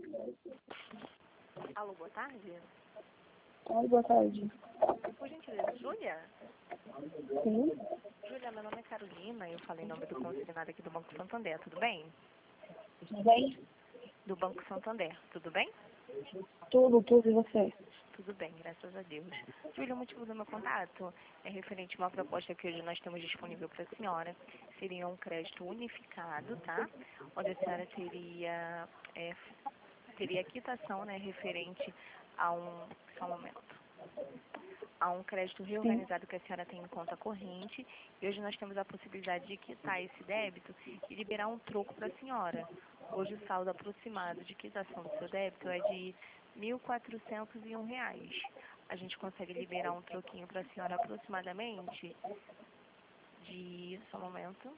Alô, boa tarde. Oi, boa tarde. Por gentileza, Júlia? Sim, Júlia, meu nome é Carolina, eu falei em nome do consignado aqui do Banco Santander, tudo bem? tudo bem? Do Banco Santander, tudo bem? Tudo, e você? Tudo bem, graças a Deus. Júlia, o motivo do meu contato é referente a uma proposta que hoje nós temos disponível para a senhora. Seria um crédito unificado, tá? Onde a senhora teria quitação, né, referente a só um momento, a um crédito Sim. reorganizado que a senhora tem em conta corrente. E hoje nós temos a possibilidade de quitar esse débito e liberar um troco para a senhora. Hoje o saldo aproximado de quitação do seu débito é de R$ 1.401. A gente consegue liberar um troquinho para a senhora aproximadamente só um momento,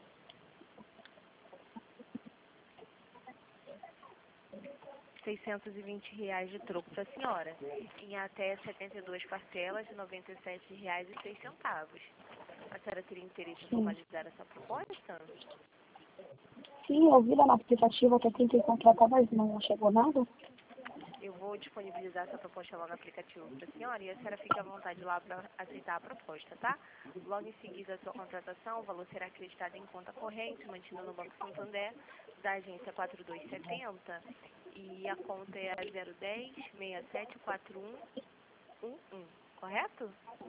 R$ 620 de troco para a senhora, em até 72 parcelas de R$ 97,06. A senhora teria interesse em Sim. formalizar essa proposta? Sim, eu vi lá no aplicativo que eu tentei contratar, mas não chegou nada. Eu vou disponibilizar essa proposta lá no aplicativo para a senhora e a senhora fique à vontade lá para aceitar a proposta, tá? Logo em seguida a sua contratação, o valor será acreditado em conta corrente, mantido no Banco Santander, da agência 4270, e a conta é a 010 674111, correto?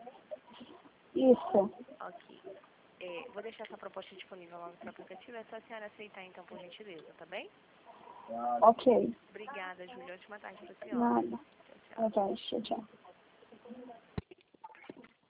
Isso. Ok. Vou deixar essa proposta disponível lá no seu aplicativo, é só a senhora aceitar então, por gentileza, tá bem? Ok. Obrigada, Júlia. Ótima tarde para a senhora. Nada. Tchau, tchau. Boa tarde. Tchau, tchau.